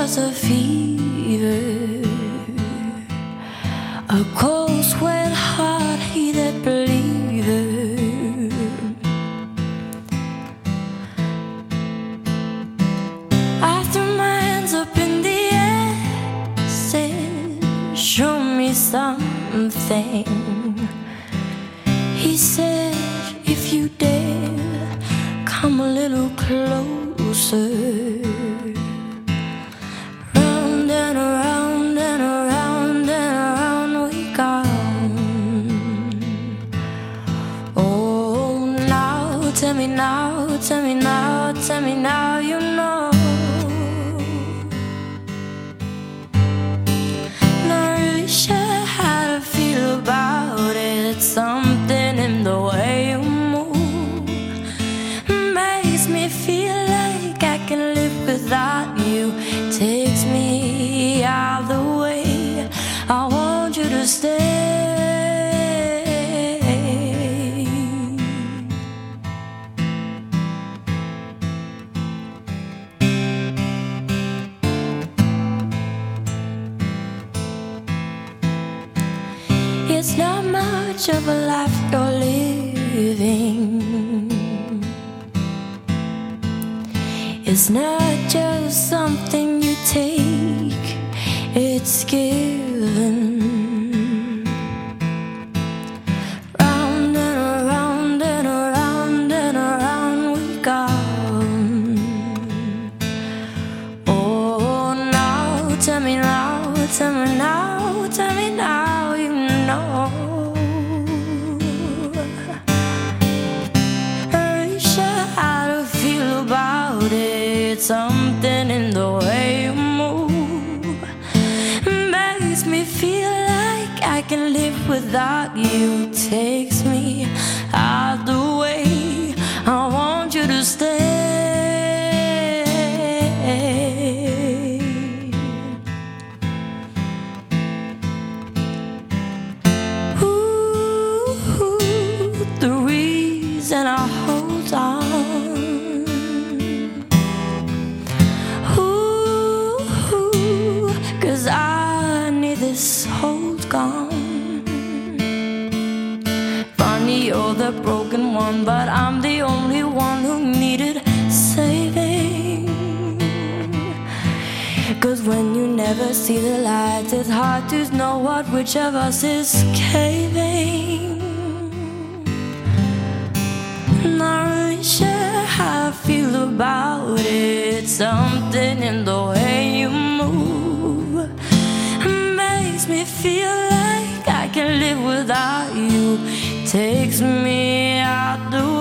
was a fever, a cold, sweat, hard-heated believer. I threw my hands up in the air, said, show me something. He said, if you dare, come a little closer. Round and around and around and around we go. Oh, now, tell me now, tell me now, tell me now you know. Not really sure how to feel about it. Something in the way you move makes me feel like I can live without you. Takes me out the way. I want you to stay. It's not much of a life you're living. It's not just something you take, it's given. Round and around and around and around we go. Oh, now, tell me now, tell me now, tell me now you know. Something in the way you move makes me feel like I can live without you. Takes me out the way. I want you to stay. Ooh, the reason I hold on, I need this hold gone. Funny, you're the broken one, but I'm the only one who needed saving. 'Cause when you never see the light, it's hard to know which of us is caving. Not really sure how I feel about it. Something in the way you move makes me feel like I can live without you. Takes me out the